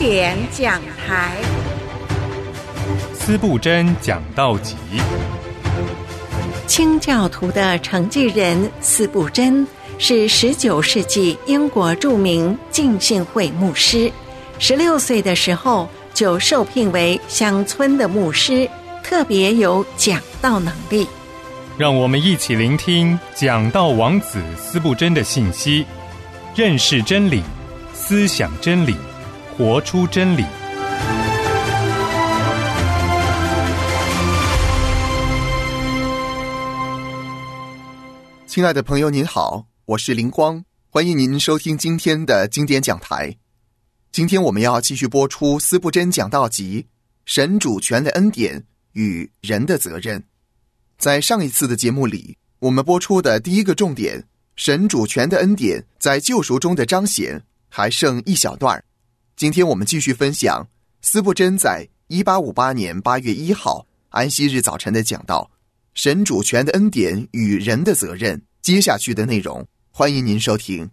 典讲台， 司布真讲道集。 清教徒的承继人司布真是19世纪英国著名浸信会牧师，16岁的时候就受聘为乡村的牧师，特别有讲道能力。 让我们一起聆听讲道王子司布真的信息，认识真理，思想真理，活出真理。 亲爱的朋友您好，我是林光，欢迎您收听今天的经典讲台。今天我们要继续播出司布真讲道集，神主权的恩典与人的责任。在上一次的节目里，我们播出的第一个重点，神主权的恩典在救赎中的彰显，还剩一小段。今天我们继续分享司布真在1858年8月1号安息日早晨的讲道，神主权的恩典与人的责任，接下去的内容，欢迎您收听。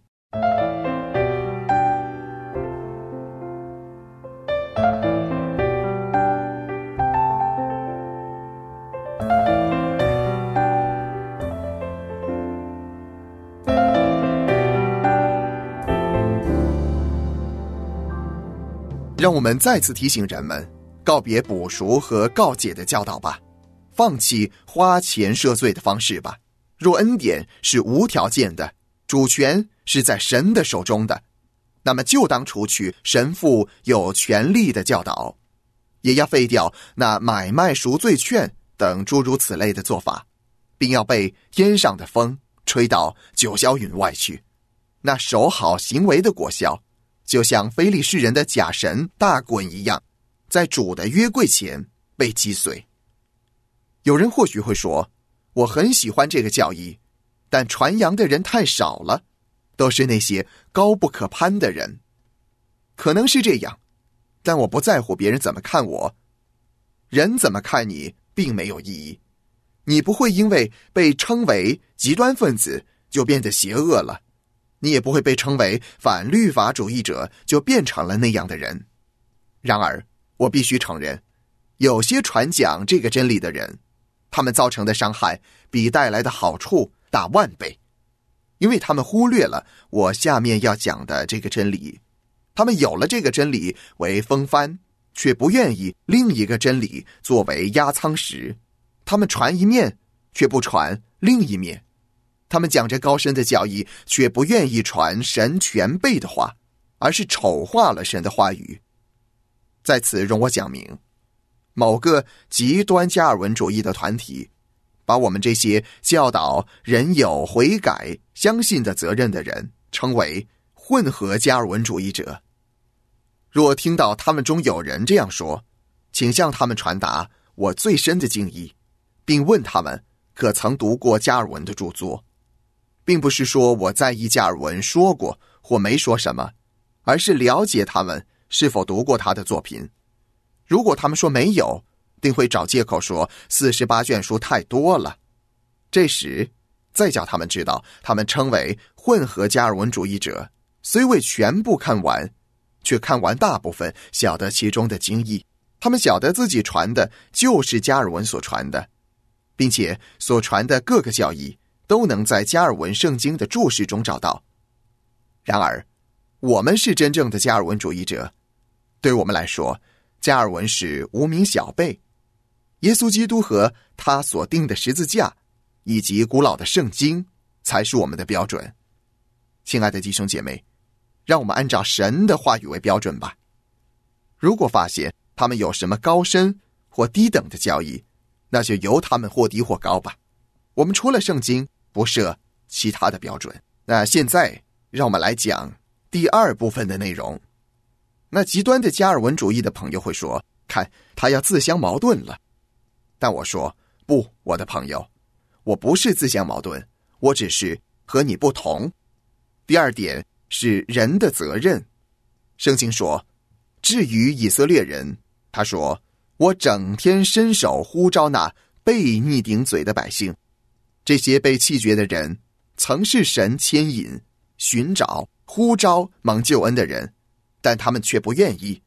让我们再次提醒人们，告别补赎和告解的教导吧，放弃花钱赦罪的方式吧。若恩典是无条件的，主权是在神的手中的，那么就当除去神父有权力的教导，也要废掉那买卖赎罪券等诸如此类的做法，并要被天上的风吹到九霄云外去。那守好行为的果效，就像非利士人的假神大滚一样，在主的约柜前被击碎。有人或许会说，我很喜欢这个教义，但传扬的人太少了，都是那些高不可攀的人。可能是这样，但我不在乎别人怎么看我，人怎么看你并没有意义。你不会因为被称为极端分子就变得邪恶了，你也不会被称为反律法主义者就变成了那样的人。然而我必须承认，有些传讲这个真理的人，他们造成的伤害比带来的好处大万倍，因为他们忽略了我下面要讲的这个真理。他们有了这个真理为风帆，却不愿意另一个真理作为压舱石。他们传一面，却不传另一面。他们讲着高深的教义，却不愿意传神全备的话，而是丑化了神的话语。在此容我讲明，某个极端加尔文主义的团体，把我们这些教导人有悔改相信的责任的人称为混合加尔文主义者。若听到他们中有人这样说，请向他们传达我最深的敬意，并问他们可曾读过加尔文的著作。并不是说我在意加尔文说过或没说什么，而是了解他们是否读过他的作品。如果他们说没有，定会找借口说48卷书太多了。这时再叫他们知道，他们称为混合加尔文主义者，虽未全部看完，却看完大部分，晓得其中的精义。他们晓得自己传的就是加尔文所传的，并且所传的各个教义都能在加尔文圣经的注释中找到。然而我们是真正的加尔文主义者，对我们来说，加尔文是无名小辈，耶稣基督和他所定的十字架以及古老的圣经才是我们的标准。亲爱的弟兄姐妹，让我们按照神的话语为标准吧。如果发现他们有什么高深或低等的教义，那就由他们或低或高吧。我们除了圣经不设其他的标准。那现在让我们来讲第二部分的内容。那极端的加尔文主义的朋友会说，看他要自相矛盾了。但我说，不，我的朋友，我不是自相矛盾，我只是和你不同。第二点是人的责任。圣经说，至于以色列人，他说，我整天伸手呼召那被逆顶嘴的百姓。这些被弃绝的人曾是神牵引、寻找、呼召蒙救恩的人，但他们却不愿意，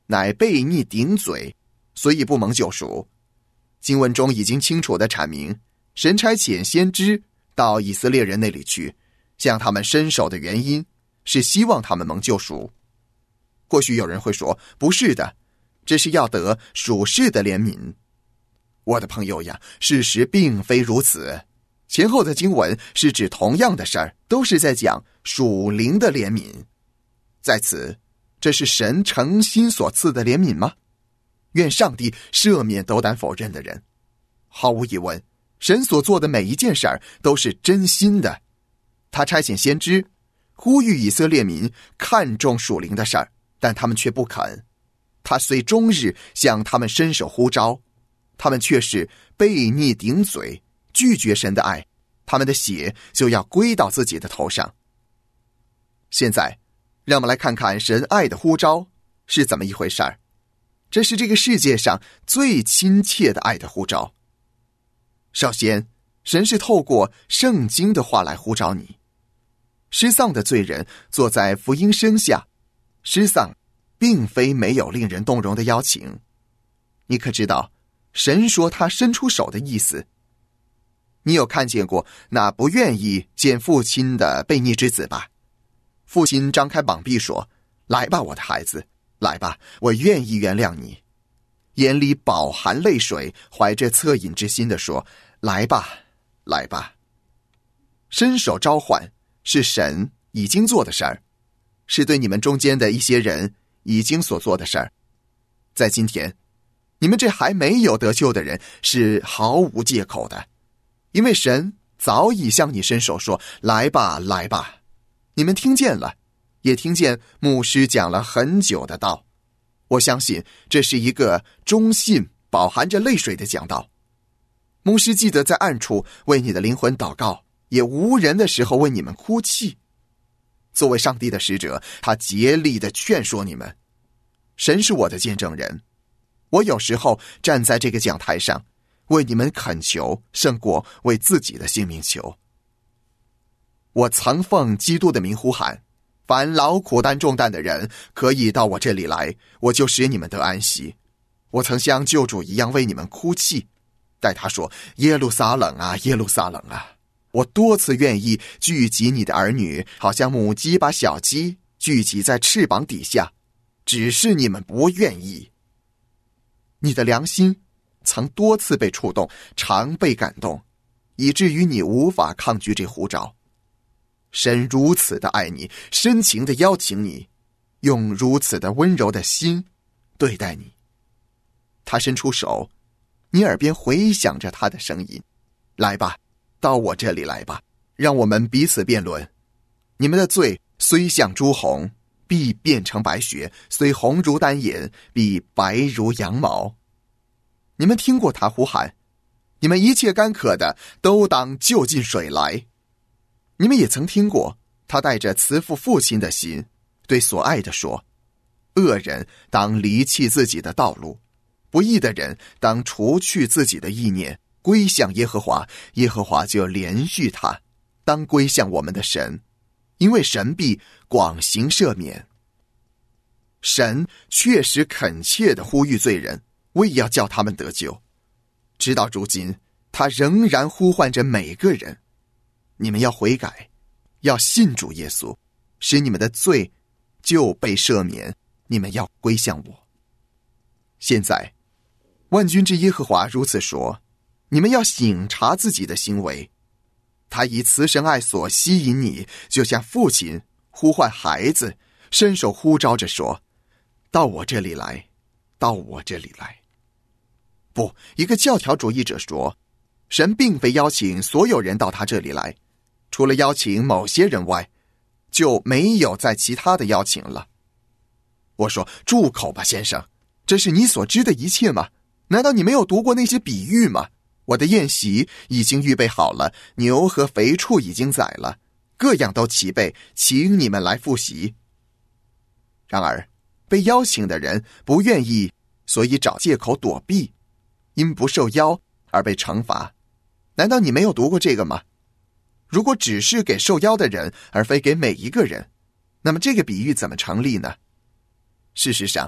乃悖逆顶嘴，所以不蒙救赎。经文中已经清楚地阐明，神差遣先知到以色列人那里去，向他们伸手的原因是希望他们蒙救赎。或许有人会说，不是的，这是要得属世的怜悯。我的朋友呀，事实并非如此。前后的经文是指同样的事儿，都是在讲属灵的怜悯。在此，这是神诚心所赐的怜悯吗？愿上帝赦免斗胆否认的人。毫无疑问，神所做的每一件事儿都是真心的。他差遣先知，呼吁以色列民看重属灵的事儿，但他们却不肯。他虽终日向他们伸手呼召，他们却是悖逆顶嘴，拒绝神的爱，他们的血就要归到自己的头上。现在让我们来看看神爱的呼召是怎么一回事儿。这是这个世界上最亲切的爱的呼召。首先，神是透过圣经的话来呼召你。失丧的罪人坐在福音声下，失丧并非没有令人动容的邀请。你可知道神说他伸出手的意思？你有看见过那不愿意见父亲的悖逆之子吧？父亲张开膀臂说，来吧，我的孩子，来吧，我愿意原谅你。眼里饱含泪水，怀着恻隐之心地说，来吧，来吧。伸手召唤是神已经做的事儿，是对你们中间的一些人已经所做的事儿。在今天，你们这还没有得救的人是毫无借口的，因为神早已向你伸手说，来吧，来吧。你们听见了，也听见牧师讲了很久的道。我相信这是一个忠信饱含着泪水的讲道。牧师记得在暗处为你的灵魂祷告，也无人的时候为你们哭泣。作为上帝的使者，他竭力地劝说你们。神是我的见证人，我有时候站在这个讲台上为你们恳求，胜过为自己的性命求。我曾奉基督的名呼喊，凡劳苦担重担的人可以到我这里来，我就使你们得安息。我曾像救主一样为你们哭泣，待他说，耶路撒冷啊，耶路撒冷啊，我多次愿意聚集你的儿女，好像母鸡把小鸡聚集在翅膀底下，只是你们不愿意。你的良心曾多次被触动，常被感动，以至于你无法抗拒这呼召。神如此的爱你，深情的邀请你，用如此的温柔的心对待你。他伸出手，你耳边回响着他的声音，来吧，到我这里来吧，让我们彼此辩论。你们的罪虽像朱红，必变成白雪；虽红如丹颜，必白如羊毛。你们听过他呼喊，你们一切干渴的都当就近水来。你们也曾听过他带着慈父父亲的心对所爱的说，恶人当离弃自己的道路，不义的人当除去自己的意念，归向耶和华，耶和华就怜恤他。当归向我们的神，因为神必广行赦免。神确实恳切地呼吁罪人，为要叫他们得救。直到如今，他仍然呼唤着每个人，你们要悔改，要信主耶稣，使你们的罪就被赦免，你们要归向我。现在万军之耶和华如此说，你们要省察自己的行为。他以慈神爱所吸引你，就像父亲呼唤孩子，伸手呼召着说，到我这里来，到我这里来。不，一个教条主义者说，神并非邀请所有人到他这里来，除了邀请某些人外，就没有再其他的邀请了。我说，住口吧，先生，这是你所知的一切吗？难道你没有读过那些比喻吗？我的宴席已经预备好了，牛和肥畜已经宰了，各样都齐备，请你们来复习。然而被邀请的人不愿意，所以找借口躲避，因不受邀而被惩罚。难道你没有读过这个吗？如果只是给受邀的人，而非给每一个人，那么这个比喻怎么成立呢？事实上，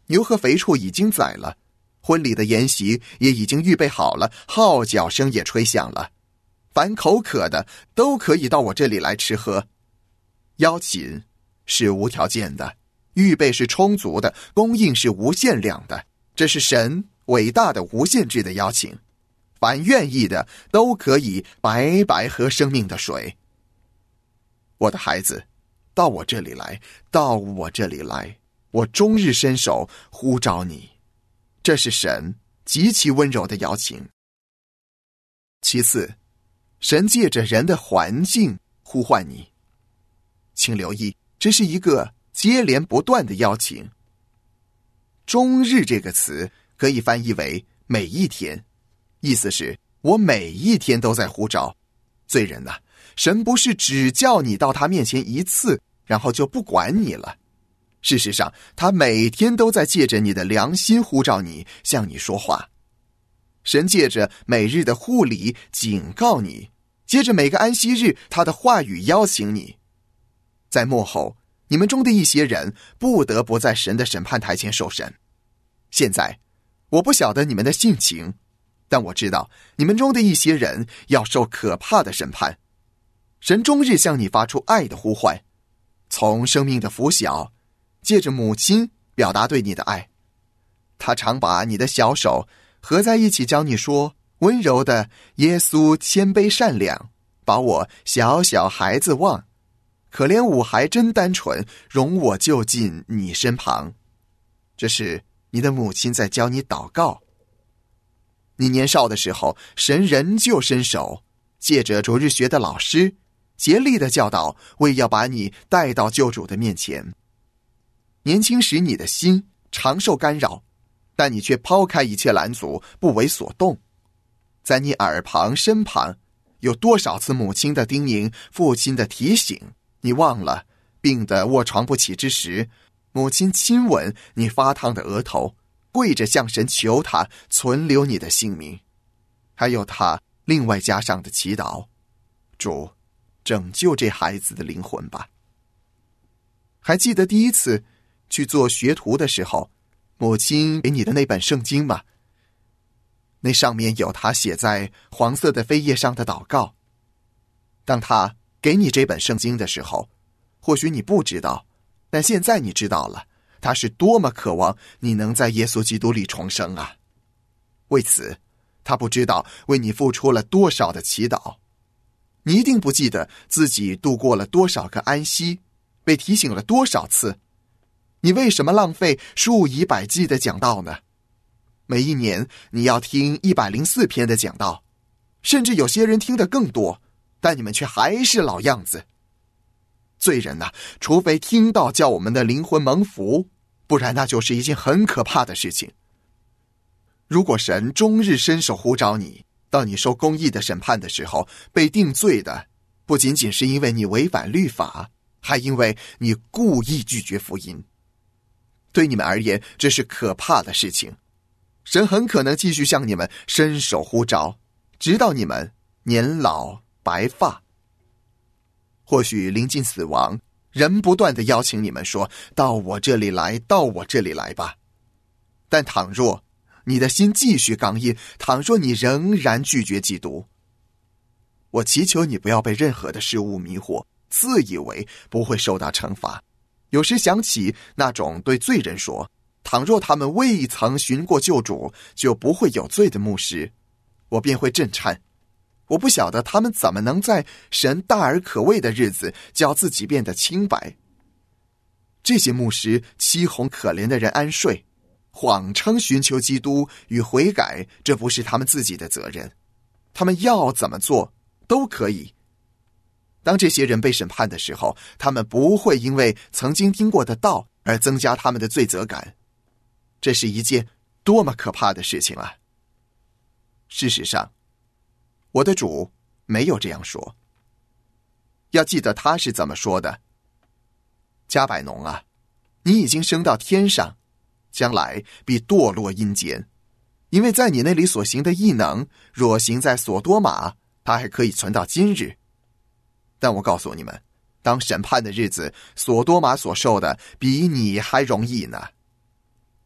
牛和肥畜已经宰了，婚礼的筵席也已经预备好了，号角声也吹响了。凡口渴的都可以到我这里来吃喝。邀请是无条件的，预备是充足的，供应是无限量的。这是神伟大的无限制的邀请。凡愿意的都可以白白喝生命的水。我的孩子，到我这里来，到我这里来，我终日伸手呼召你。这是神极其温柔的邀请。其次，神借着人的环境呼唤你。请留意，这是一个接连不断的邀请。终日这个词可以翻译为每一天，意思是我每一天都在呼召。罪人啊，神不是只叫你到他面前一次，然后就不管你了。事实上，他每天都在借着你的良心呼召你，向你说话。神借着每日的护理警告你，接着每个安息日他的话语邀请你。在末后，你们中的一些人不得不在神的审判台前受审。现在我不晓得你们的性情，但我知道你们中的一些人要受可怕的审判。神终日向你发出爱的呼唤，从生命的拂晓，借着母亲表达对你的爱。他常把你的小手合在一起，教你说温柔的耶稣谦卑善良，把我小小孩子忘，可怜我还真单纯，容我就近你身旁。这是你的母亲在教你祷告。你年少的时候，神仍旧伸手，借着主日学的老师竭力的教导，为要把你带到救主的面前。年轻时你的心常受干扰，但你却抛开一切拦阻，不为所动。在你耳旁身旁，有多少次母亲的叮咛，父亲的提醒，你忘了？病得卧床不起之时，母亲亲吻你发烫的额头，跪着向神求他存留你的性命。还有他另外加上的祈祷，主，拯救这孩子的灵魂吧。还记得第一次去做学徒的时候，母亲给你的那本圣经吗？那上面有他写在黄色的扉页上的祷告。当他给你这本圣经的时候，或许你不知道，但现在你知道了，他是多么渴望你能在耶稣基督里重生啊！为此，他不知道为你付出了多少的祈祷。你一定不记得自己度过了多少个安息，被提醒了多少次。你为什么浪费数以百计的讲道呢？每一年你要听104篇的讲道，甚至有些人听得更多，但你们却还是老样子。罪人啊，除非听到叫我们的灵魂蒙福，不然那就是一件很可怕的事情。如果神终日伸手呼召你，到你受公义的审判的时候，被定罪的不仅仅是因为你违反律法，还因为你故意拒绝福音。对你们而言，这是可怕的事情。神很可能继续向你们伸手呼召，直到你们年老白发。或许临近死亡，人不断地邀请你们说，到我这里来，到我这里来吧。但倘若你的心继续刚硬，倘若你仍然拒绝基督，我祈求你不要被任何的事物迷惑，自以为不会受到惩罚。有时想起那种对罪人说，倘若他们未曾寻过救主，就不会有罪的牧师，我便会震颤。我不晓得他们怎么能在神大而可畏的日子叫自己变得清白。这些牧师欺哄可怜的人安睡，谎称寻求基督与悔改，这不是他们自己的责任，他们要怎么做都可以。当这些人被审判的时候，他们不会因为曾经听过的道而增加他们的罪责感。这是一件多么可怕的事情啊！事实上，我的主没有这样说。要记得他是怎么说的：加百农啊，你已经升到天上，将来必堕落阴间，因为在你那里所行的异能，若行在所多玛，他还可以存到今日。但我告诉你们，当审判的日子，所多玛所受的比你还容易呢。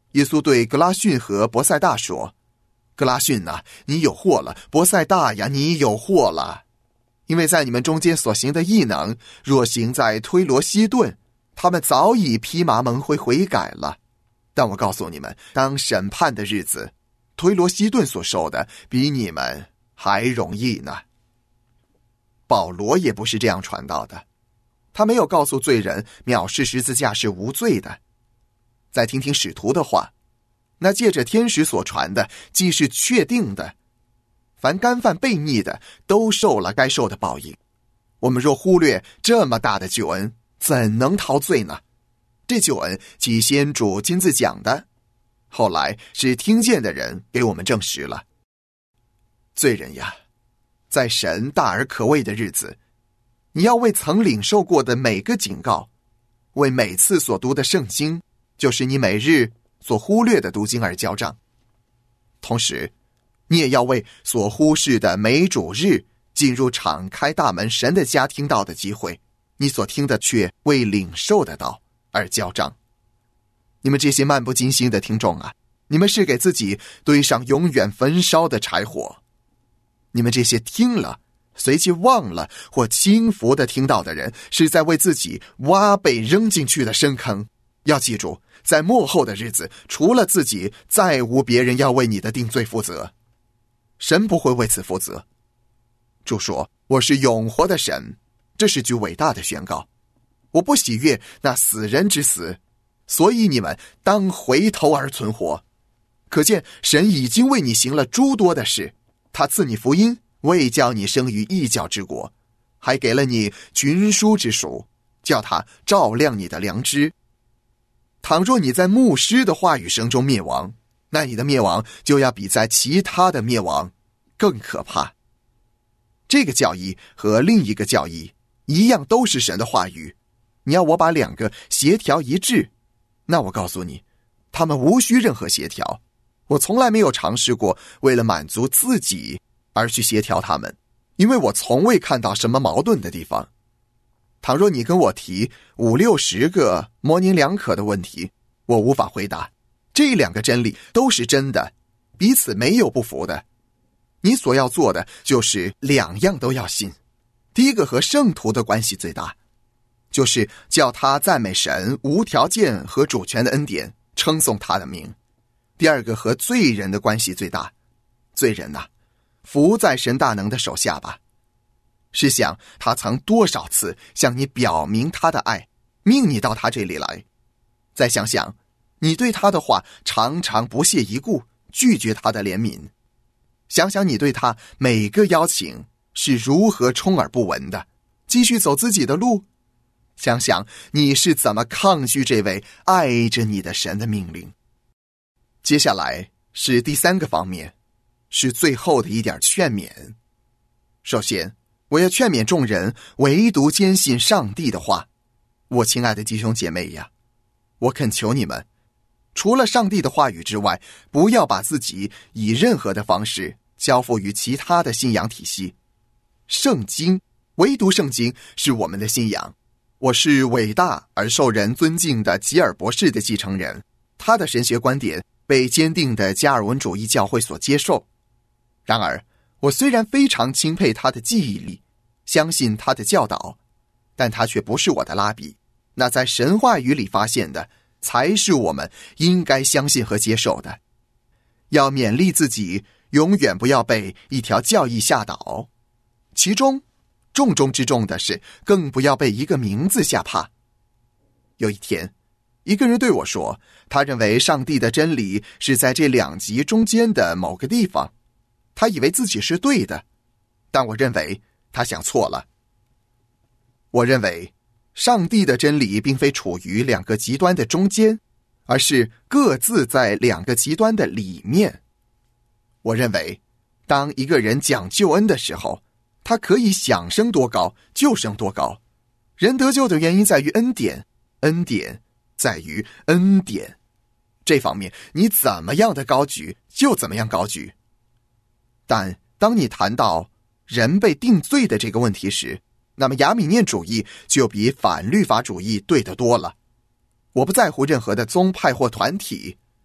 耶稣对格拉逊和伯赛大说，格拉逊呐，你有祸了，伯赛大呀，你有祸了。因为在你们中间所行的异能，若行在推罗西顿，他们早已披麻蒙灰悔改了。但我告诉你们，当审判的日子，推罗西顿所受的比你们还容易呢。保罗也不是这样传道的，他没有告诉罪人藐视十字架是无罪的。再听听使徒的话，那借着天使所传的既是确定的，凡干犯悖逆的都受了该受的报应。我们若忽略这么大的救恩，怎能逃罪呢？这救恩既先主亲自讲的，后来是听见的人给我们证实了。罪人呀，在神大而可畏的日子，你要为曾领受过的每个警告，为每次所读的圣经，就是你每日所忽略的读经而交账。同时你也要为所忽视的每主日进入敞开大门神的家听到的机会，你所听的却未领受的道而交账。你们这些漫不经心的听众啊，你们是给自己堆上永远焚烧的柴火。你们这些听了随即忘了或轻浮的听到的人，是在为自己挖被扔进去的深坑。要记住，在末后的日子，除了自己，再无别人要为你的定罪负责，神不会为此负责。主说，我是永活的神，这是句伟大的宣告。我不喜悦那死人之死，所以你们当回头而存活。可见神已经为你行了诸多的事，他赐你福音，为叫你生于异教之国，还给了你群书之属，叫他照亮你的良知。倘若你在牧师的话语声中灭亡，那你的灭亡就要比在其他的灭亡更可怕。这个教义和另一个教义一样，都是神的话语。你要我把两个协调一致，那我告诉你，他们无需任何协调。我从来没有尝试过为了满足自己而去协调他们，因为我从未看到什么矛盾的地方。倘若你跟我提50-60个模棱两可的问题，我无法回答。这两个真理都是真的，彼此没有不符的。你所要做的就是两样都要信。第一个和圣徒的关系最大，就是叫他赞美神无条件和主权的恩典，称颂他的名。第二个和罪人的关系最大，罪人啊，服在神大能的手下吧。试想他曾多少次向你表明他的爱，命你到他这里来。再想想你对他的话常常不屑一顾，拒绝他的怜悯。想想你对他每个邀请是如何充耳不闻的，继续走自己的路。想想你是怎么抗拒这位爱着你的神的命令。接下来是第三个方面，是最后的一点劝勉。首先，我要劝勉众人唯独坚信上帝的话。我亲爱的弟兄姐妹呀，我恳求你们，除了上帝的话语之外，不要把自己以任何的方式交付于其他的信仰体系。圣经，唯独圣经是我们的信仰。我是伟大而受人尊敬的吉尔博士的继承人，他的神学观点被坚定的加尔文主义教会所接受。然而，我虽然非常钦佩他的记忆力，相信他的教导，但他却不是我的拉比。那在神话语里发现的，才是我们应该相信和接受的。要勉励自己，永远不要被一条教义吓倒，其中重中之重的是，更不要被一个名字吓怕。有一天，一个人对我说，他认为上帝的真理是在这两极中间的某个地方，他以为自己是对的，但我认为他想错了。我认为上帝的真理并非处于两个极端的中间，而是各自在两个极端的里面。我认为当一个人讲救恩的时候，他可以想升多高就升多高。人得救的原因在于恩典，恩典在于恩典。这方面你怎么样的高举就怎么样高举。但当你谈到人被定罪的这个问题时，那么亚米念主义就比反律法主义对得多了。我不在乎任何的宗派或团体，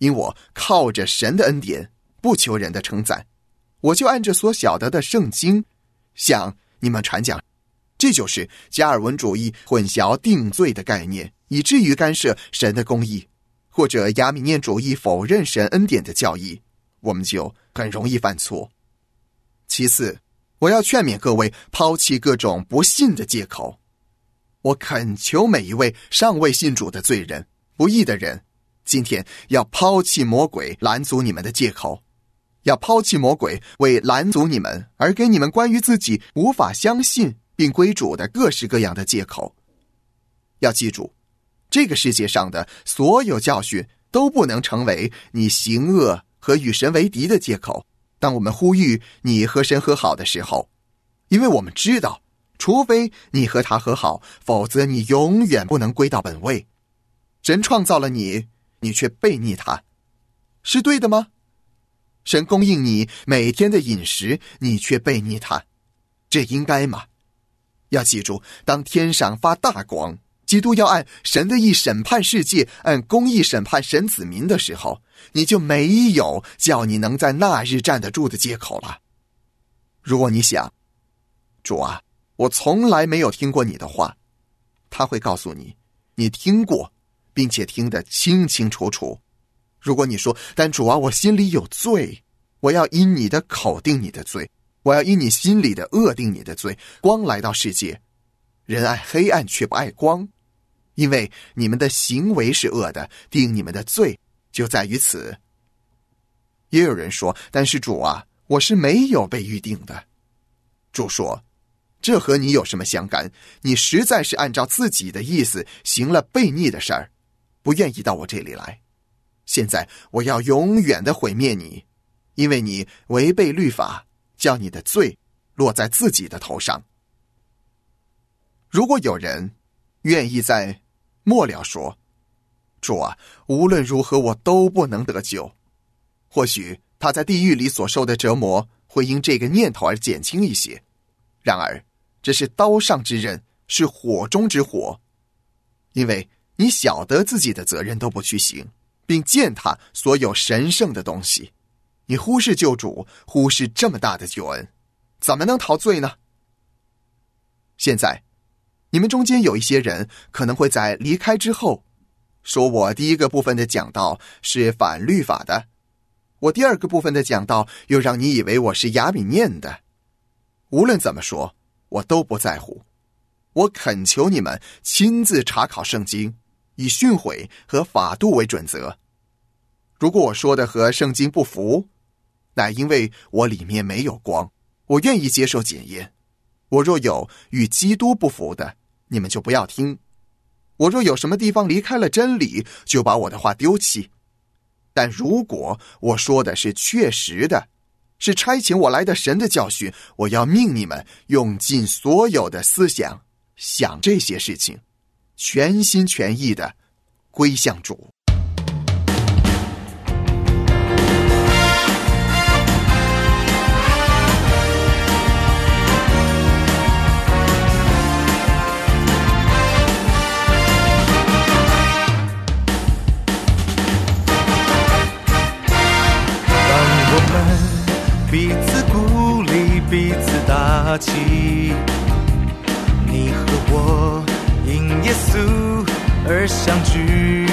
因我靠着神的恩典，不求人的称赞，我就按着所晓得的圣经向你们传讲。这就是加尔文主义混淆定罪的概念，以至于干涉神的公义，或者亚米念主义否认神恩典的教义，我们就很容易犯错。其次，我要劝勉各位抛弃各种不信的借口。我恳求每一位尚未信主的罪人、不义的人，今天要抛弃魔鬼拦阻你们的借口，要抛弃魔鬼为拦阻你们而给你们关于自己无法相信并归主的各式各样的借口。要记住，这个世界上的所有教训都不能成为你行恶和与神为敌的借口。当我们呼吁你和神和好的时候，因为我们知道，除非你和他和好，否则你永远不能归到本位。神创造了你，你却悖逆他，是对的吗？神供应你每天的饮食，你却悖逆他，这应该吗？要记住，当天上发大光，基督要按神的义审判世界，按公义审判神子民的时候，你就没有叫你能在那日站得住的借口了。如果你想，主啊，我从来没有听过你的话，他会告诉你，你听过，并且听得清清楚楚。如果你说，但主啊，我心里有罪，我要因你的口定你的罪，我要因你心里的恶定你的罪。光来到世界，人爱黑暗却不爱光，因为你们的行为是恶的，定你们的罪就在于此。也有人说，但是主啊，我是没有被预定的。主说，这和你有什么相干？你实在是按照自己的意思行了悖逆的事儿，不愿意到我这里来。现在我要永远的毁灭你，因为你违背律法，叫你的罪落在自己的头上。如果有人愿意在末了说，主啊，无论如何我都不能得救，或许他在地狱里所受的折磨会因这个念头而减轻一些。然而这是刀上之刃，是火中之火，因为你晓得自己的责任都不去行，并践踏所有神圣的东西，你忽视救主，忽视这么大的救恩，怎么能逃罪呢？现在你们中间有一些人可能会在离开之后说，我第一个部分的讲道是反律法的，我第二个部分的讲道又让你以为我是亚米念的。无论怎么说，我都不在乎。我恳求你们亲自查考圣经，以训诲和法度为准则。如果我说的和圣经不符，乃因为我里面没有光，我愿意接受检验。我若有与基督不符的，你们就不要听。我若有什么地方离开了真理，就把我的话丢弃。但如果我说的是确实的，是差遣我来的神的教训，我要命你们用尽所有的思想想这些事情，全心全意的归向主。 彼此鼓励，彼此打气，你和我因耶稣而相聚，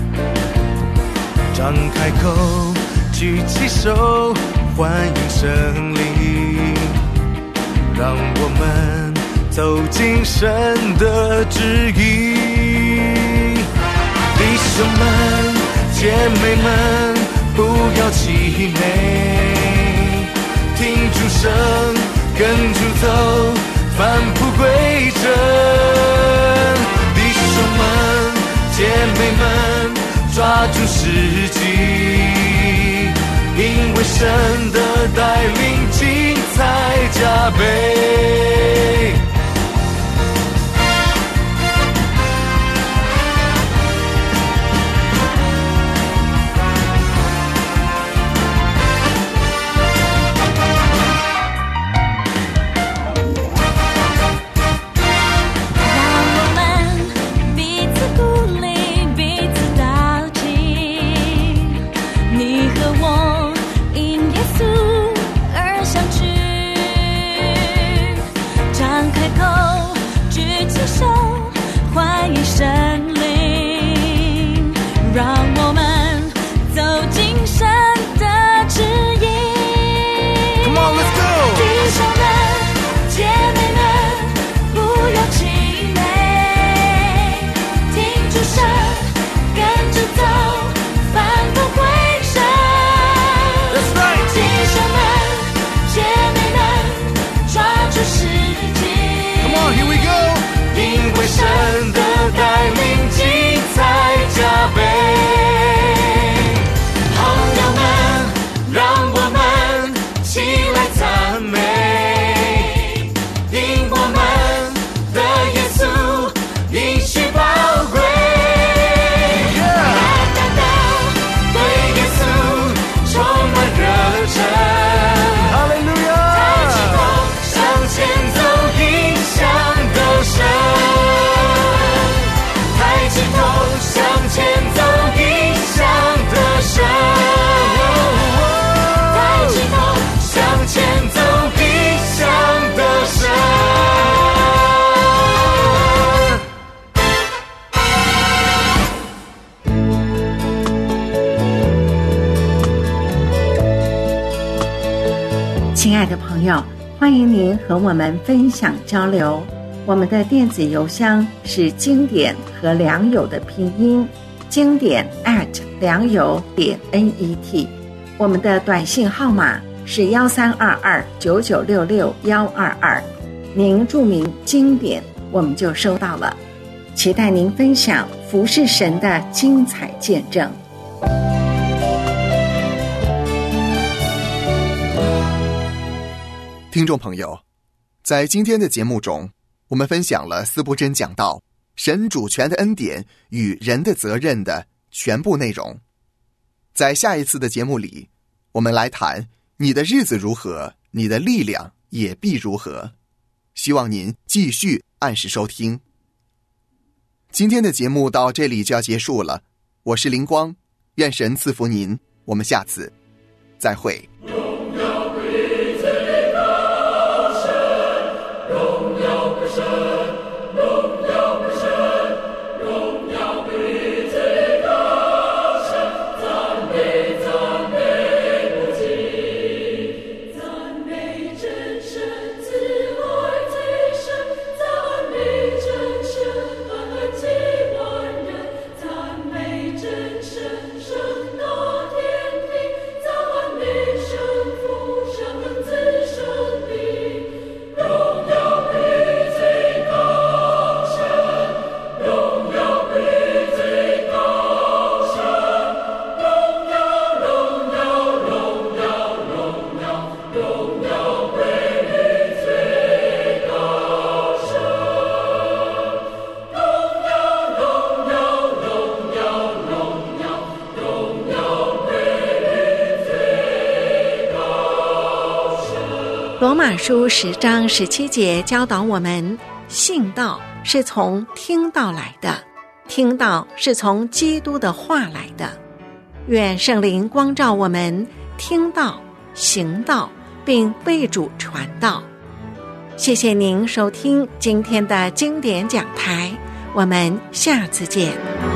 张开口，举起手，欢迎胜利，让我们走进神的旨意。弟兄们，姐妹们，不要气馁，听主声，跟主走，返璞归真。弟兄们，姐妹们，抓住时机，因为神的带领，精彩加倍。 亲爱的朋友，欢迎您和我们分享交流。我们的电子邮箱是经典和良友的拼音，经典良友.net。我们的短信号码是132299662122，您注明经典，我们就收到了。期待您分享服侍神的精彩见证。 听众朋友，在今天的节目中，我们分享了司布真讲到神主权的恩典与人的责任的全部内容。在下一次的节目里，我们来谈你的日子如何，你的力量也必如何。希望您继续按时收听。今天的节目到这里就要结束了，我是灵光，愿神赐福您，我们下次再会。 罗马书10章17节教导我们，信道是从听道来的，听道是从基督的话来的。愿圣灵光照我们，听道、行道，并为主传道。谢谢您收听今天的经典讲台，我们下次见。